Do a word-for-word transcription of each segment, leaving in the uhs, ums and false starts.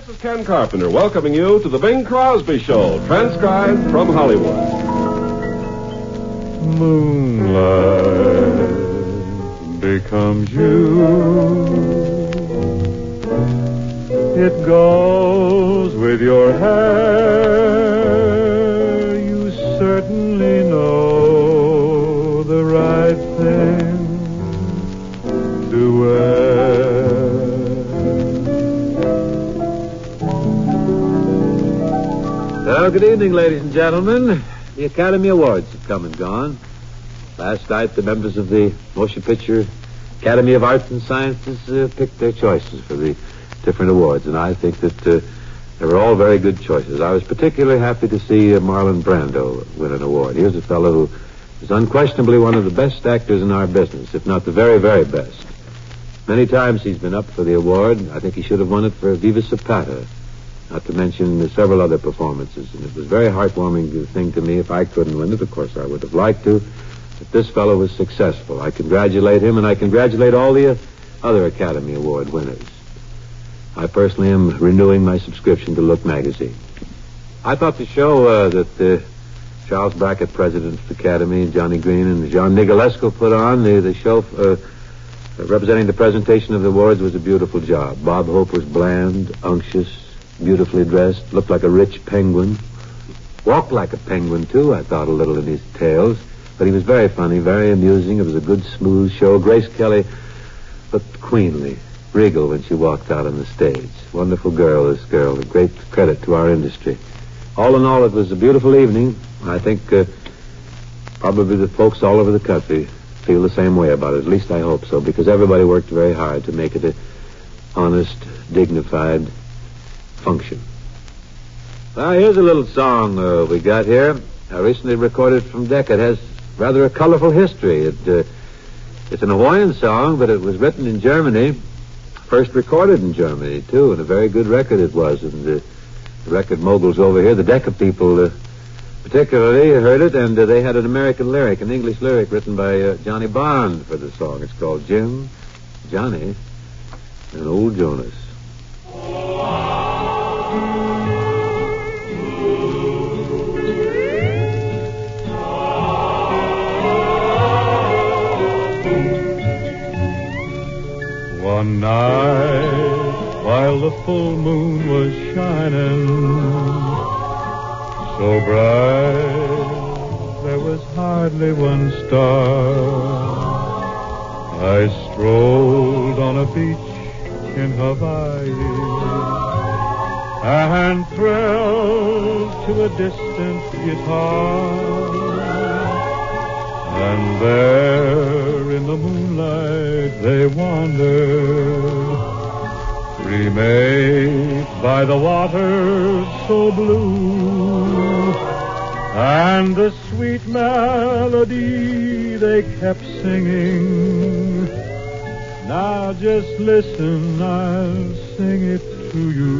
This is Ken Carpenter welcoming you to the Bing Crosby Show, transcribed from Hollywood. Moonlight becomes you. It goes with your hair. You certainly know the right thing to wear. Well, good evening, ladies and gentlemen. The Academy Awards have come and gone. Last night, the members of the Motion Picture Academy of Arts and Sciences uh, picked their choices for the different awards, and I think that uh, they were all very good choices. I was particularly happy to see uh, Marlon Brando win an award. Here's a fellow who is unquestionably one of the best actors in our business, if not the very, very best. Many times he's been up for the award. I think he should have won it for Viva Zapata, not to mention uh, several other performances. And it was a very heartwarming thing to me. If I couldn't win it, of course I would have liked to. But this fellow was successful. I congratulate him, and I congratulate all the uh, other Academy Award winners. I personally am renewing my subscription to Look magazine. I thought the show uh, that uh, Charles Brackett, president of the Academy, Johnny Green, and John Nicolesco put on, the, the show uh, representing the presentation of the awards, was a beautiful job. Bob Hope was bland, unctuous, beautifully dressed, looked like a rich penguin. Walked like a penguin, too, I thought, a little in his tales. But he was very funny, very amusing. It was a good, smooth show. Grace Kelly looked queenly, regal when she walked out on the stage. Wonderful girl, this girl. A great credit to our industry. All in all, it was a beautiful evening. I think uh, probably the folks all over the country feel the same way about it. At least I hope so, because everybody worked very hard to make it an honest, dignified function. Well, here's a little song uh, we got here. I recently recorded from Decca. It has rather a colorful history. It, uh, it's an Hawaiian song, but it was written in Germany. First recorded in Germany, too, and a very good record it was. And uh, the record moguls over here, the Decca people, uh, particularly heard it, and uh, they had an American lyric, an English lyric written by uh, Johnny Bond for the song. It's called Jim, Johnny, and Old Jonas. One night, while the full moon was shining so bright, there was hardly one star. I strolled on a beach in Hawaii and thrilled to a distant guitar. And there in the moonlight they wandered, remade by the water so blue, and the sweet melody they kept singing. Now just listen, I'll sing it to you.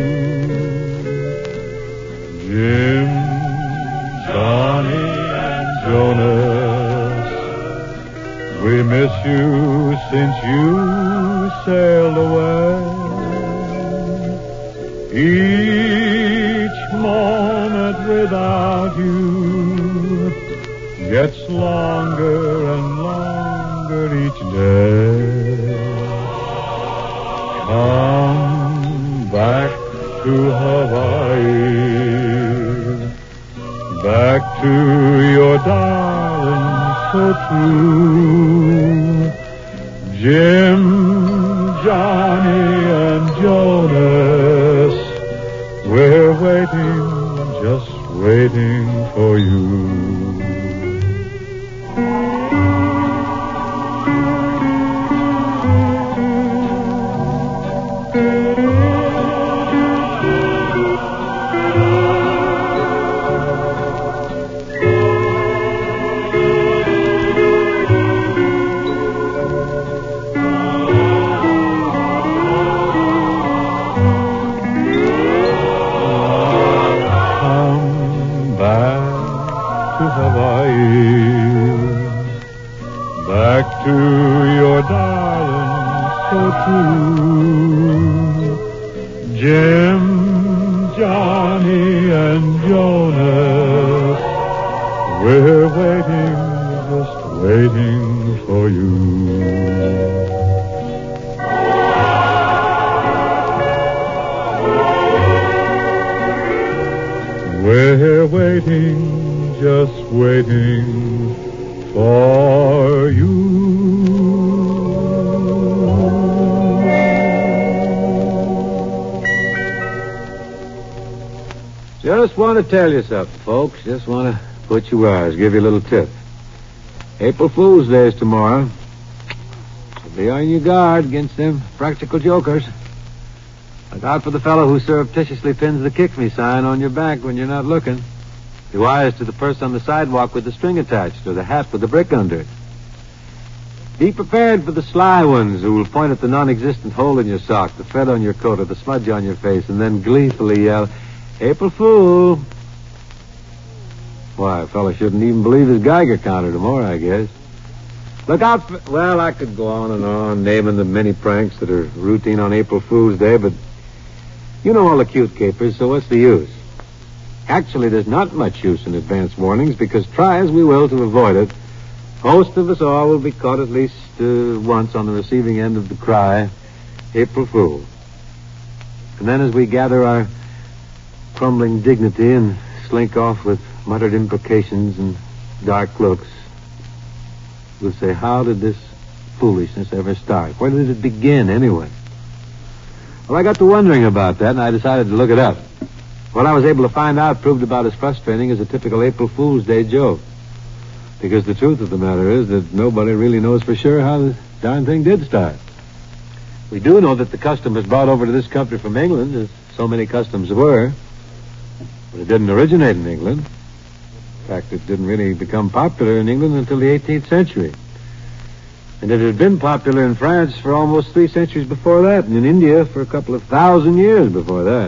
Jim, Johnny, and Jonas, we miss you since you sailed away. Each moment without you gets longer and longer each day. Come back to Hawaii, back to your darling so true. Jim, Johnny, and Jonas, we're waiting, just waiting for you. Back to your darling so true. Jim, Johnny, and Jonas, we're waiting, just waiting for you. We're waiting, just waiting for you. Just want to tell you something, folks. Just want to put you wise, give you a little tip. April Fool's Day is tomorrow. So be on your guard against them practical jokers. Look out for the fellow who surreptitiously pins the kick me sign on your back when you're not looking. Be wise to the person on the sidewalk with the string attached or the hat with the brick under it. Be prepared for the sly ones who will point at the non-existent hole in your sock, the thread on your coat, or the smudge on your face, and then gleefully yell, April Fool! Why, a fellow shouldn't even believe his Geiger counter tomorrow, I guess. Look out for... Well, I could go on and on naming the many pranks that are routine on April Fool's Day, but you know all the cute capers, so what's the use? Actually, there's not much use in advance warnings, because try as we will to avoid it, most of us all will be caught at least uh, once on the receiving end of the cry, April Fool. And then as we gather our crumbling dignity and slink off with muttered imprecations and dark looks, we'll say, how did this foolishness ever start? Where did it begin, anyway? Well, I got to wondering about that, and I decided to look it up. What I was able to find out proved about as frustrating as a typical April Fool's Day joke. Because the truth of the matter is that nobody really knows for sure how the darn thing did start. We do know that the custom was brought over to this country from England, as so many customs were. But it didn't originate in England. In fact, it didn't really become popular in England until the eighteenth century. And it had been popular in France for almost three centuries before that, and in India for a couple of thousand years before that.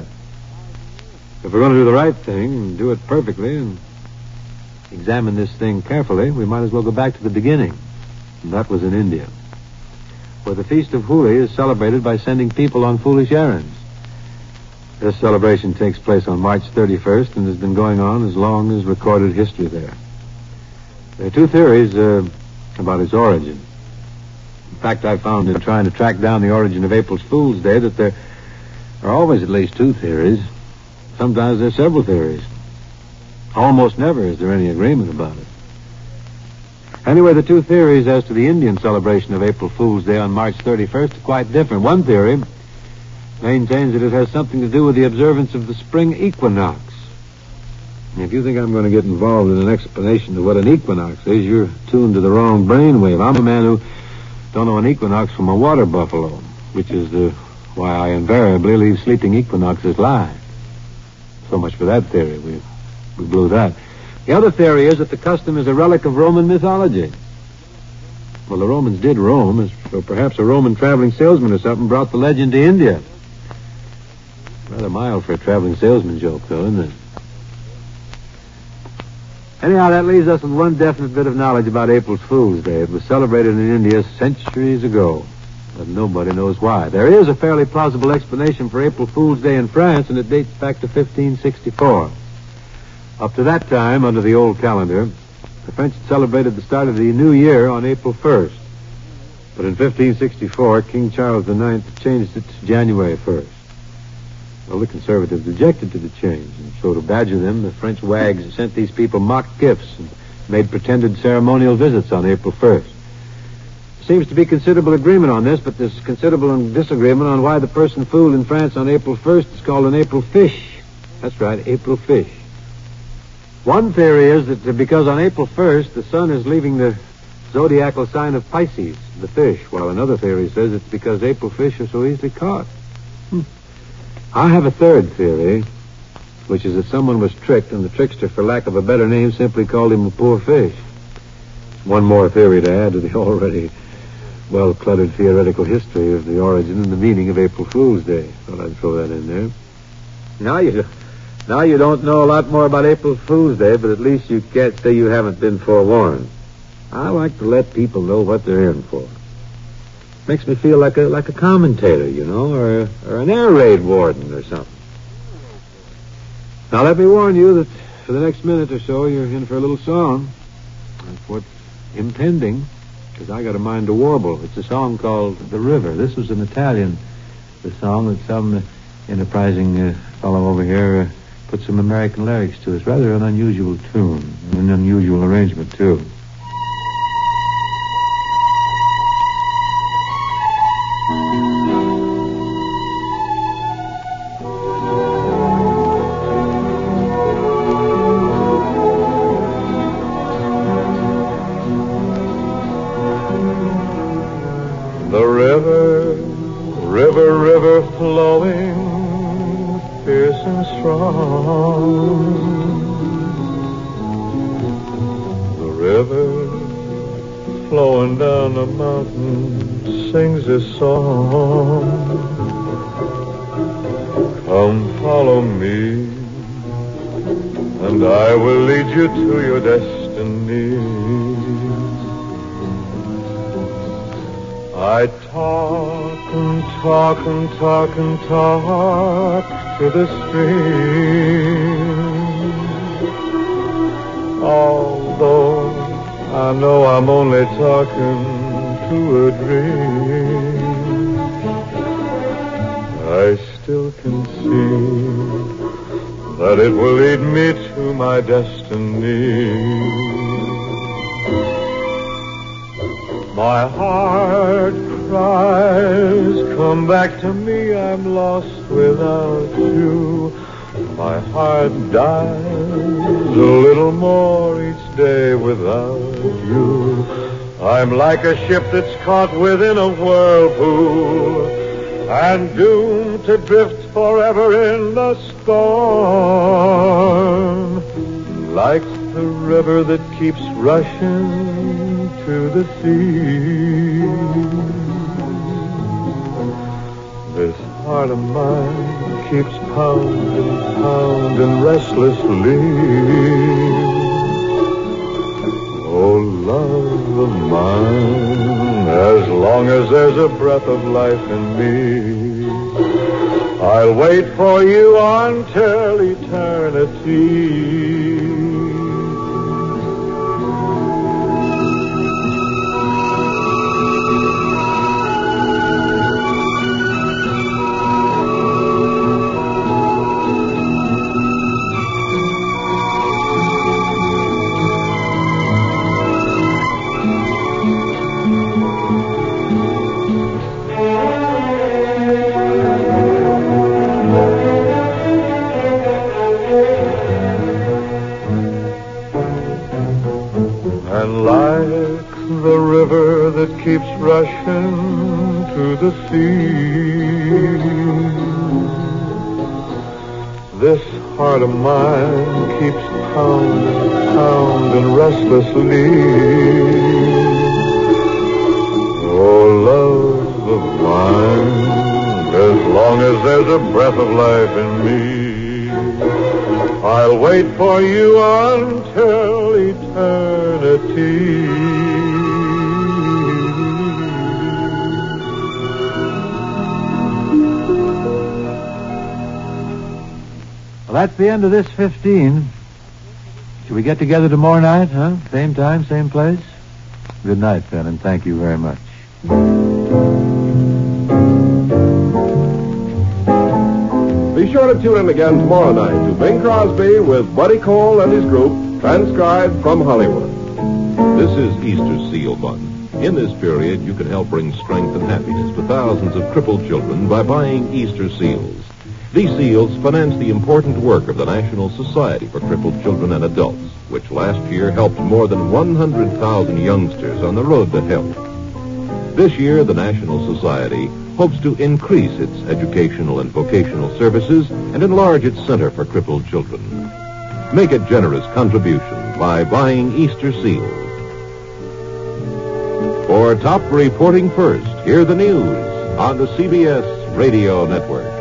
If we're going to do the right thing and do it perfectly and examine this thing carefully, we might as well go back to the beginning. And that was in India, where the Feast of Holi is celebrated by sending people on foolish errands. This celebration takes place on March thirty-first and has been going on as long as recorded history there. There are two theories uh, about its origin. In fact, I found in trying to track down the origin of April Fool's Day that there are always at least two theories. Sometimes there are several theories. Almost never is there any agreement about it. Anyway, the two theories as to the Indian celebration of April Fool's Day on March thirty-first are quite different. One theory maintains that it has something to do with the observance of the spring equinox. And if you think I'm going to get involved in an explanation of what an equinox is, you're tuned to the wrong brainwave. I'm a man who don't know an equinox from a water buffalo, which is the, why I invariably leave sleeping equinoxes live. So much for that theory. We, we blew that. The other theory is that the custom is a relic of Roman mythology. Well, the Romans did roam, so perhaps a Roman traveling salesman or something brought the legend to India. Rather mild for a traveling salesman joke, though, isn't it? Anyhow, that leaves us with one definite bit of knowledge about April Fool's Day. It was celebrated in India centuries ago, but nobody knows why. There is a fairly plausible explanation for April Fool's Day in France, and it dates back to fifteen sixty-four. Up to that time, under the old calendar, the French had celebrated the start of the new year on April first. But in fifteen sixty-four, King Charles the Ninth changed it to January first. Well, the conservatives objected to the change, and so to badger them, the French wags sent these people mock gifts and made pretended ceremonial visits on April first. There seems to be considerable agreement on this, but there's considerable disagreement on why the person fooled in France on April first is called an April fish. That's right, April fish. One theory is that because on April first, the sun is leaving the zodiacal sign of Pisces, the fish, while another theory says it's because April fish are so easily caught. Hmm. I have a third theory, which is that someone was tricked, and the trickster, for lack of a better name, simply called him a poor fish. One more theory to add to the already well-cluttered theoretical history of the origin and the meaning of April Fool's Day. Thought I'd throw that in there. Now you, now you don't know a lot more about April Fool's Day, but at least you can't say you haven't been forewarned. I like to let people know what they're in for. Makes me feel like a like a commentator, you know, or or an air raid warden or something. Now let me warn you that for the next minute or so you're in for a little song. That's what's impending, because I got a mind to warble. It's a song called "The River." This was an Italian the song that some enterprising uh, fellow over here uh, put some American lyrics to. It's rather an unusual tune, an unusual arrangement too. The river, river, river flowing, fierce and strong. The river flowing down the mountain sings this song. Come follow me, and I will lead you to your destiny. I talk and talk and talk and talk to the stream, although I know I'm only talking to a dream. I still can see that it will lead me to my destiny. My heart cries, come back to me, I'm lost without you. My heart dies a little more each day without you. I'm like a ship that's caught within a whirlpool and doomed to drift forever in the storm. Like the river that keeps rushing to the sea, this heart of mine keeps pounding, pounding restlessly. Oh, love of mine, as long as there's a breath of life in me, I'll wait for you until eternity. And like the river that keeps rushing to the sea, this heart of mine keeps pounding, pounding restlessly. Oh, love of mine, as long as there's a breath of life in me, I'll wait for you until eternity. Well, that's the end of this fifteen. Shall we get together tomorrow night, huh? Same time, same place? Good night, then, and thank you very much. Be sure to tune in again tomorrow night to Bing Crosby with Buddy Cole and his group, transcribed from Hollywood. This is Easter Seal Month. In this period, you can help bring strength and happiness to thousands of crippled children by buying Easter seals. These seals finance the important work of the National Society for Crippled Children and Adults, which last year helped more than one hundred thousand youngsters on the road to health. This year, the National Society hopes to increase its educational and vocational services and enlarge its Center for Crippled Children. Make a generous contribution by buying Easter seals. For top reporting first, hear the news on the C B S Radio Network.